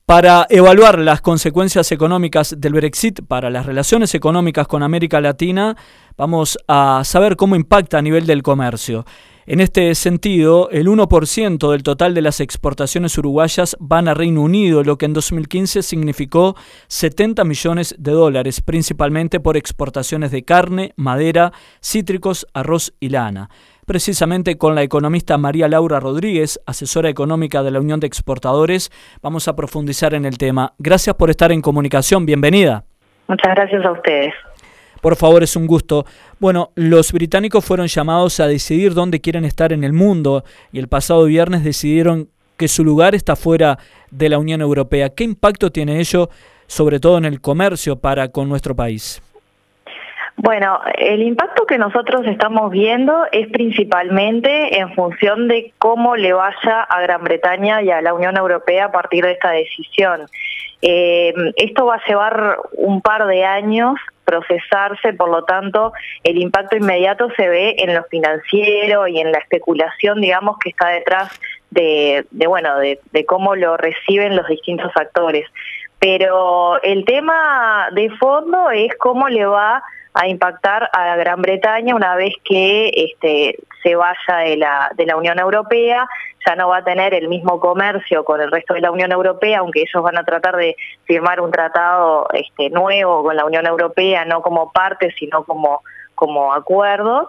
Para evaluar las consecuencias económicas del Brexit para las relaciones económicas con América Latina, vamos a saber cómo impacta a nivel del comercio. En este sentido, el 1% del total de las exportaciones uruguayas van a Reino Unido, lo que en 2015 significó $70 millones, principalmente por exportaciones de carne, madera, cítricos, arroz y lana. Precisamente con la economista María Laura Rodríguez, asesora económica de la Unión de Exportadores, vamos a profundizar en el tema. Gracias por estar en comunicación, bienvenida. Muchas gracias a ustedes. Por favor, es un gusto. Bueno, los británicos fueron llamados a decidir dónde quieren estar en el mundo y el pasado viernes decidieron que su lugar está fuera de la Unión Europea. ¿Qué impacto tiene ello, sobre todo en el comercio, para con nuestro país? Bueno, el impacto que nosotros estamos viendo es principalmente en función de cómo le vaya a Gran Bretaña y a la Unión Europea a partir de esta decisión. Esto va a llevar un par de años procesarse, por lo tanto el impacto inmediato se ve en lo financiero y en la especulación, digamos, que está detrás de cómo lo reciben los distintos actores. Pero el tema de fondo es cómo le va a impactar a Gran Bretaña una vez que se vaya de la Unión Europea. Ya no va a tener el mismo comercio con el resto de la Unión Europea, aunque ellos van a tratar de firmar un tratado nuevo con la Unión Europea, no como parte, sino como acuerdo.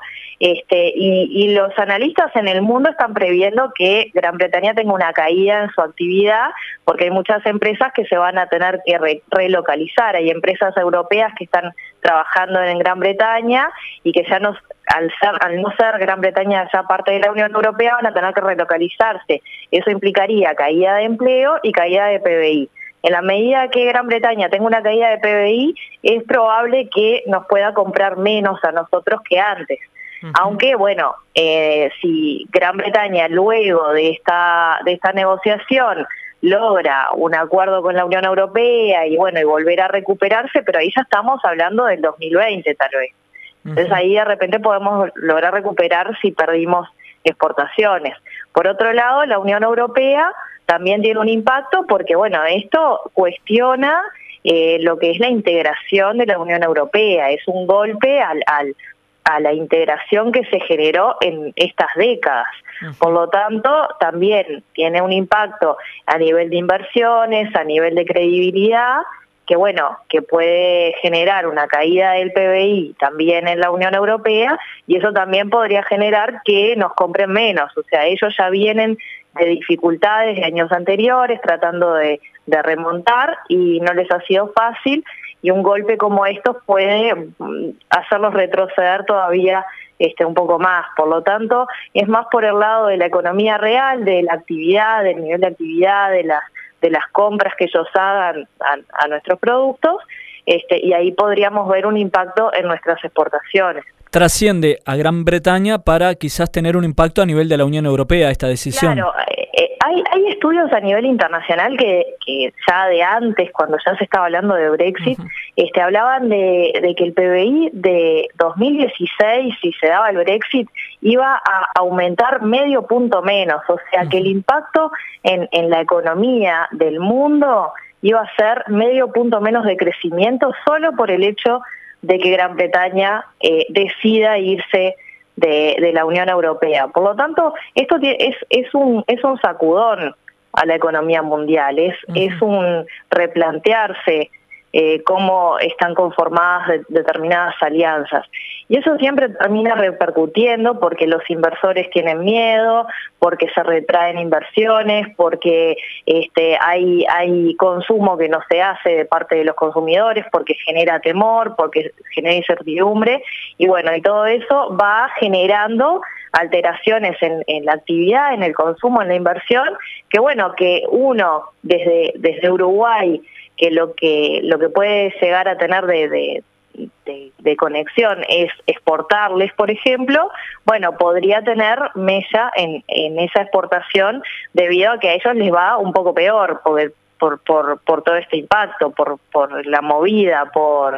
Y los analistas en el mundo están previendo que Gran Bretaña tenga una caída en su actividad, porque hay muchas empresas que se van a tener que relocalizar. Hay empresas europeas que están trabajando en Gran Bretaña y que ya al no ser Gran Bretaña ya parte de la Unión Europea, van a tener que relocalizarse. Eso implicaría caída de empleo y caída de PBI. En la medida que Gran Bretaña tenga una caída de PBI, es probable que nos pueda comprar menos a nosotros que antes. Aunque, bueno, si Gran Bretaña luego de esta negociación logra un acuerdo con la Unión Europea y volver a recuperarse, pero ahí ya estamos hablando del 2020 tal vez. Entonces ahí de repente podemos lograr recuperar si perdimos exportaciones. Por otro lado, la Unión Europea también tiene un impacto porque, esto cuestiona lo que es la integración de la Unión Europea. Es un golpe a la integración que se generó en estas décadas. Por lo tanto, también tiene un impacto a nivel de inversiones, a nivel de credibilidad, que puede generar una caída del PBI también en la Unión Europea, y eso también podría generar que nos compren menos. O sea, ellos ya vienen de dificultades de años anteriores, tratando de remontar, y no les ha sido fácil, y un golpe como estos puede hacerlos retroceder todavía un poco más. Por lo tanto, es más por el lado de la economía real, de la actividad, del nivel de actividad, de las compras que ellos hagan a nuestros productos, y ahí podríamos ver un impacto en nuestras exportaciones. Trasciende a Gran Bretaña para quizás tener un impacto a nivel de la Unión Europea esta decisión. Claro, hay estudios a nivel internacional que ya de antes, cuando ya se estaba hablando de Brexit, hablaban de que el PBI de 2016, si se daba el Brexit, iba a aumentar medio punto menos. O sea, que el impacto en la economía del mundo iba a ser medio punto menos de crecimiento solo por el hecho de que Gran Bretaña decida irse de la Unión Europea. Por lo tanto, esto es un sacudón a la economía mundial, es un replantearse cómo están conformadas determinadas alianzas. Y eso siempre termina repercutiendo porque los inversores tienen miedo, porque se retraen inversiones, porque hay consumo que no se hace de parte de los consumidores, porque genera temor, porque genera incertidumbre, y todo eso va generando alteraciones en la actividad, en el consumo, en la inversión, que uno desde Uruguay, que lo que puede llegar a tener de conexión es exportarles, por ejemplo, podría tener mella en esa exportación debido a que a ellos les va un poco peor por todo este impacto, por la movida,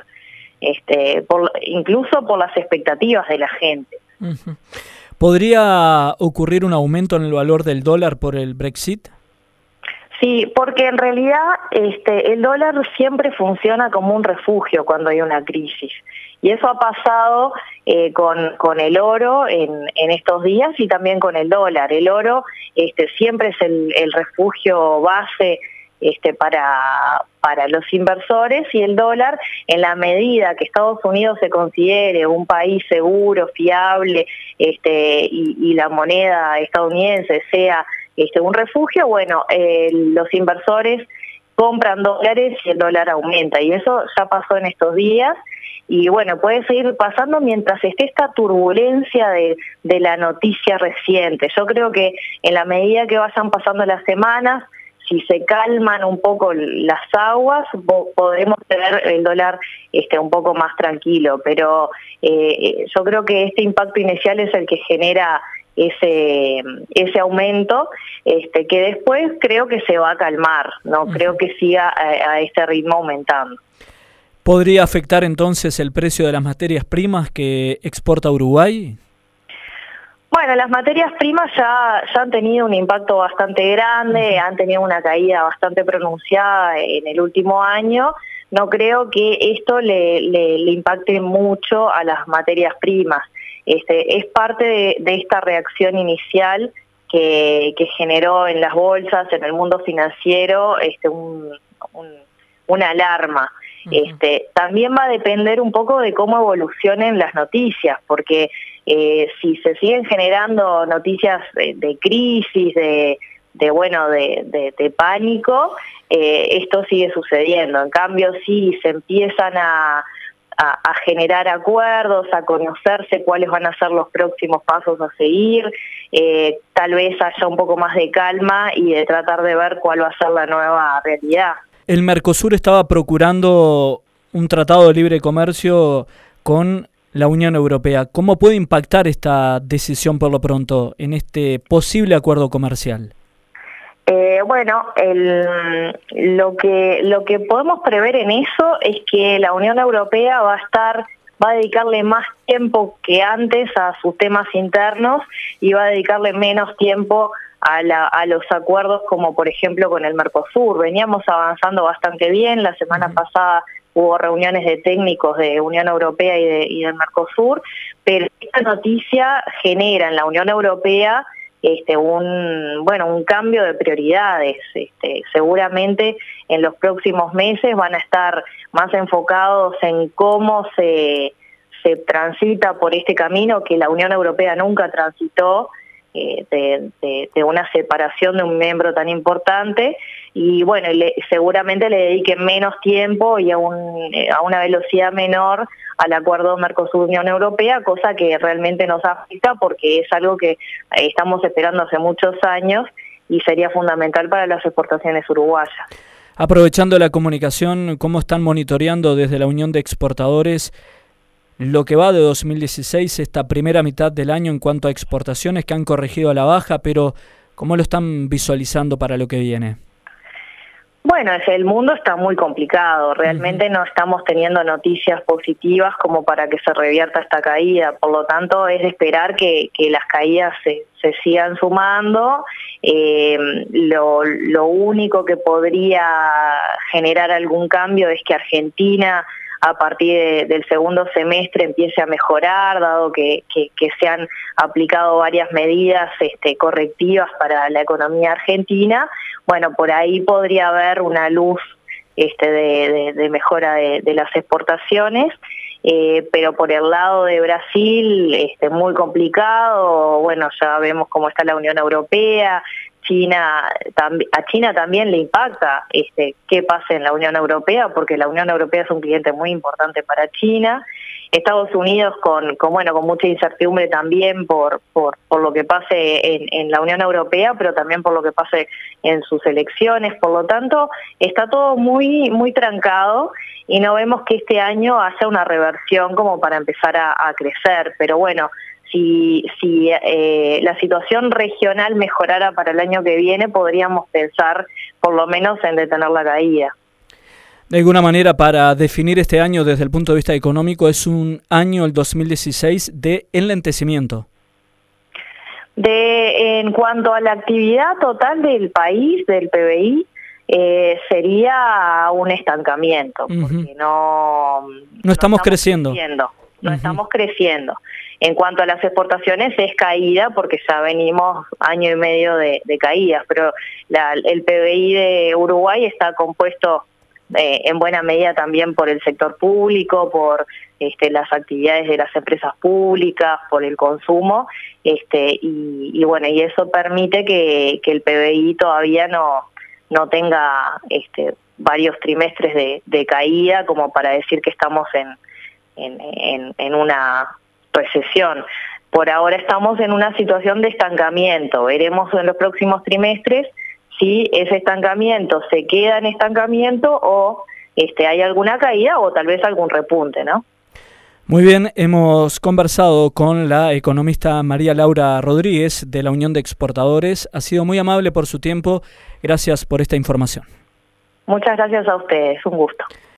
incluso por las expectativas de la gente. ¿Podría ocurrir un aumento en el valor del dólar por el Brexit? Sí, porque en realidad el dólar siempre funciona como un refugio cuando hay una crisis. Y eso ha pasado con el oro en estos días y también con el dólar. El oro siempre es el refugio base para los inversores, y el dólar, en la medida que Estados Unidos se considere un país seguro, fiable, y la moneda estadounidense sea un refugio, bueno, los inversores compran dólares y el dólar aumenta, y eso ya pasó en estos días. Y bueno, puede seguir pasando mientras esté esta turbulencia de la noticia reciente. Yo creo que en la medida que vayan pasando las semanas, si se calman un poco las aguas, podremos tener el dólar un poco más tranquilo. Pero yo creo que este impacto inicial es el que genera ese aumento, que después creo que se va a calmar, no creo que siga a este ritmo aumentando. ¿Podría afectar entonces el precio de las materias primas que exporta Uruguay? Bueno, las materias primas ya han tenido un impacto bastante grande, han tenido una caída bastante pronunciada en el último año. No creo que esto le impacte mucho a las materias primas. Es parte de esta reacción inicial que generó en las bolsas, en el mundo financiero, una alarma. También va a depender un poco de cómo evolucionen las noticias, porque si se siguen generando noticias de crisis, de pánico, esto sigue sucediendo. En cambio, si se empiezan a generar acuerdos, a conocerse cuáles van a ser los próximos pasos a seguir, tal vez haya un poco más de calma y de tratar de ver cuál va a ser la nueva realidad. El Mercosur estaba procurando un tratado de libre comercio con la Unión Europea. ¿Cómo puede impactar esta decisión por lo pronto en este posible acuerdo comercial? Lo que podemos prever en eso es que la Unión Europea va a dedicarle más tiempo que antes a sus temas internos y va a dedicarle menos tiempo a los acuerdos, como por ejemplo con el Mercosur. Veníamos avanzando bastante bien. La semana pasada hubo reuniones de técnicos de Unión Europea y del Mercosur, pero esta noticia genera en la Unión Europea un cambio de prioridades. Seguramente en los próximos meses van a estar más enfocados en cómo se transita por este camino que la Unión Europea nunca transitó, de una separación de un miembro tan importante, y bueno, seguramente le dediquen menos tiempo y a una velocidad menor al acuerdo Mercosur-Unión Europea, cosa que realmente nos afecta porque es algo que estamos esperando hace muchos años y sería fundamental para las exportaciones uruguayas. Aprovechando la comunicación, ¿cómo están monitoreando desde la Unión de Exportadores lo que va de 2016, esta primera mitad del año en cuanto a exportaciones que han corregido a la baja, pero cómo lo están visualizando para lo que viene? Bueno, el mundo está muy complicado, realmente no estamos teniendo noticias positivas como para que se revierta esta caída, por lo tanto es de esperar que las caídas se sigan sumando. Lo único que podría generar algún cambio es que Argentina a partir del segundo semestre empiece a mejorar, dado que se han aplicado varias medidas correctivas para la economía argentina. Bueno, por ahí podría haber una luz de mejora de las exportaciones, pero por el lado de Brasil muy complicado. Bueno, ya vemos cómo está la Unión Europea. A China también le impacta qué pasa en la Unión Europea, porque la Unión Europea es un cliente muy importante para China. Estados Unidos con mucha incertidumbre también por lo que pase en la Unión Europea, pero también por lo que pase en sus elecciones. Por lo tanto, está todo muy, muy trancado y no vemos que este año haya una reversión como para empezar a crecer. Pero bueno, si la situación regional mejorara para el año que viene, podríamos pensar por lo menos en detener la caída. De alguna manera, para definir este año desde el punto de vista económico, es un año, el 2016, de enlentecimiento. En cuanto a la actividad total del país, del PBI, sería un estancamiento, porque no estamos creciendo. No estamos creciendo. En cuanto a las exportaciones es caída, porque ya venimos año y medio de caídas, pero el PBI de Uruguay está compuesto en buena medida también por el sector público, por las actividades de las empresas públicas, por el consumo, y bueno, y eso permite que el PBI todavía no tenga varios trimestres de caída como para decir que estamos en una recesión. Por ahora estamos en una situación de estancamiento. Veremos en los próximos trimestres si ese estancamiento se queda en estancamiento o hay alguna caída o tal vez algún repunte, ¿no? Muy bien, hemos conversado con la economista María Laura Rodríguez de la Unión de Exportadores. Ha sido muy amable por su tiempo. Gracias por esta información. Muchas gracias a ustedes. Un gusto.